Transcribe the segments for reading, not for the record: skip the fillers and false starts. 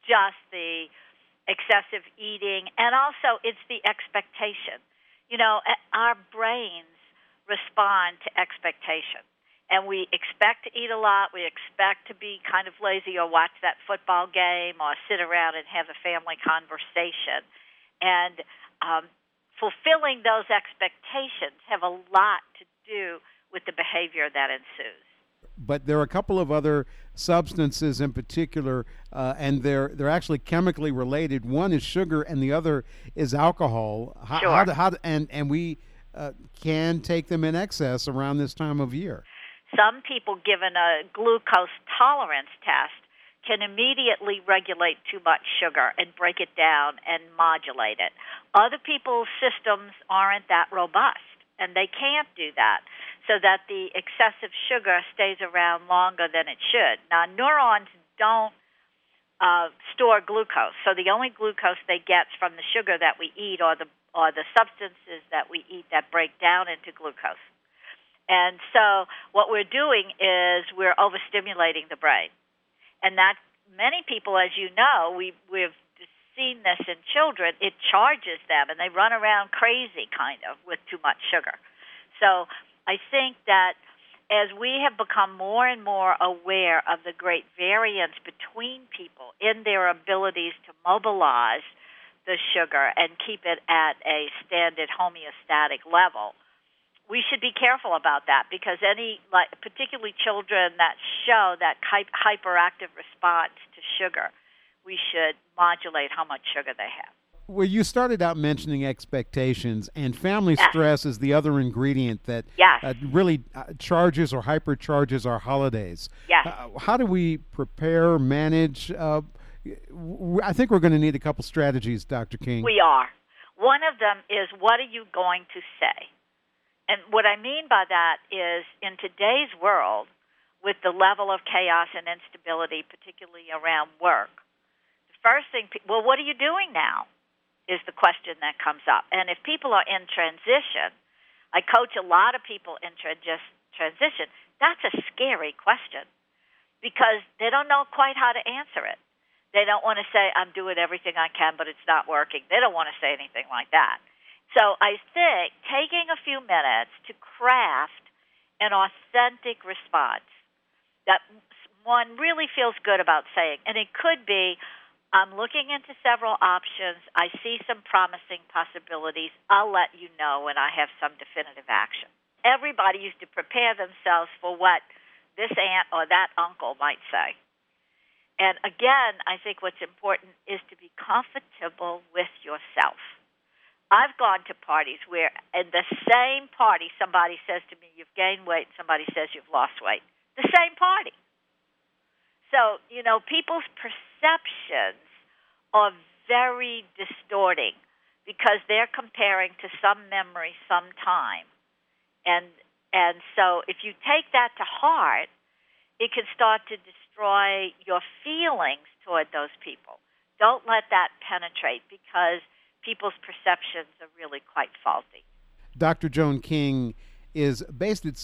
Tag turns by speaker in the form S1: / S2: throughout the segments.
S1: just the excessive eating, and also it's the expectation. Our brains respond to expectation. And we expect to eat a lot. We expect to be kind of lazy or watch that football game or sit around and have a family conversation. And fulfilling those expectations have a lot to do with the behavior that ensues.
S2: But there are a couple of other substances in particular, and they're actually chemically related. One is sugar, and the other is alcohol.
S1: Sure.
S2: And we can take them in excess around this time of year.
S1: Some people given a glucose tolerance test can immediately regulate too much sugar and break it down and modulate it. Other people's systems aren't that robust, and they can't do that, so that the excessive sugar stays around longer than it should. Now, neurons don't store glucose, so the only glucose they get from the sugar that we eat or the substances that we eat that break down into glucose. And so what we're doing is we're overstimulating the brain. And that many people, as you know, we've seen this in children, it charges them, and they run around crazy kind of with too much sugar. So I think that as we have become more and more aware of the great variance between people in their abilities to mobilize the sugar and keep it at a standard homeostatic level, we should be careful about that, because particularly children that show that hyperactive response to sugar, we should modulate how much sugar they have.
S2: Well, you started out mentioning expectations, and family stress is the other ingredient that really charges or hypercharges our holidays.
S1: Yes.
S2: How do we prepare, manage? I think we're going to need a couple strategies, Dr. King.
S1: We are. One of them is, what are you going to say? And what I mean by that is, in today's world, with the level of chaos and instability, particularly around work, the first thing, what are you doing now, is the question that comes up. And if people are in transition, I coach a lot of people in transition, that's a scary question, because they don't know quite how to answer it. They don't want to say, I'm doing everything I can, but it's not working. They don't want to say anything like that. So I think taking a few minutes to craft an authentic response that one really feels good about saying, and it could be, I'm looking into several options, I see some promising possibilities, I'll let you know when I have some definitive action. Everybody used to prepare themselves for what this aunt or that uncle might say. And again, I think what's important is to be comfortable with yourself. I've gone to parties where in the same party somebody says to me, you've gained weight, and somebody says you've lost weight. The same party. So, people's perceptions are very distorting because they're comparing to some memory, some time. And so if you take that to heart, it can start to destroy your feelings toward those people. Don't let that penetrate, because people's perceptions are really quite faulty.
S2: Dr. Joan King is based at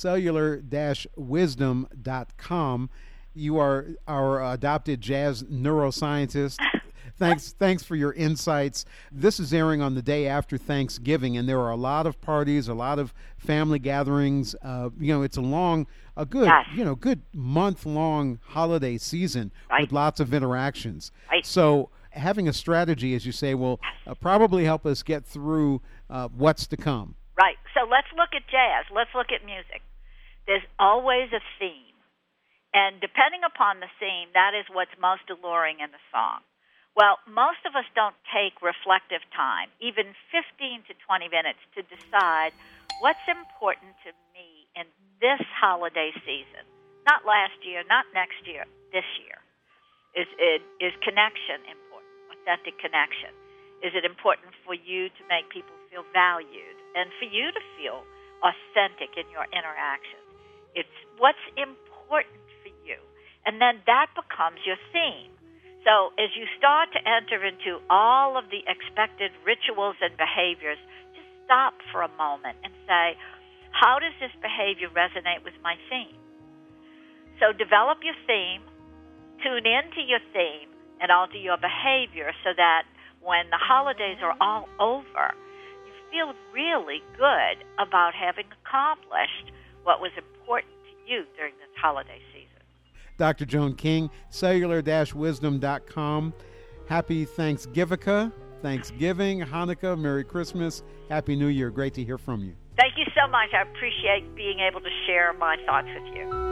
S2: cellular-wisdom.com. You are our adopted jazz neuroscientist. Thanks for your insights. This is airing on the day after Thanksgiving, and there are a lot of parties, a lot of family gatherings. It's a good month-long holiday season with lots of interactions.
S1: Right.
S2: So having a strategy, as you say, will probably help us get through what's to come.
S1: Right. So let's look at jazz. Let's look at music. There's always a theme. And depending upon the theme, that is what's most alluring in the song. Well, most of us don't take reflective time, even 15 to 20 minutes, to decide what's important to me in this holiday season. Not last year, not next year, this year. Is connection important, authentic connection? Is it important for you to make people feel valued and for you to feel authentic in your interactions? It's what's important for you. And then that becomes your theme. So as you start to enter into all of the expected rituals and behaviors, just stop for a moment and say, how does this behavior resonate with my theme? So develop your theme, tune into your theme, and alter your behavior so that when the holidays are all over, you feel really good about having accomplished what was important to you during this holiday season.
S2: Dr. Joan King, cellular-wisdom.com. Happy Thanksgiving, Hanukkah, Merry Christmas, Happy New Year. Great to hear from you.
S1: Thank you so much. I appreciate being able to share my thoughts with you.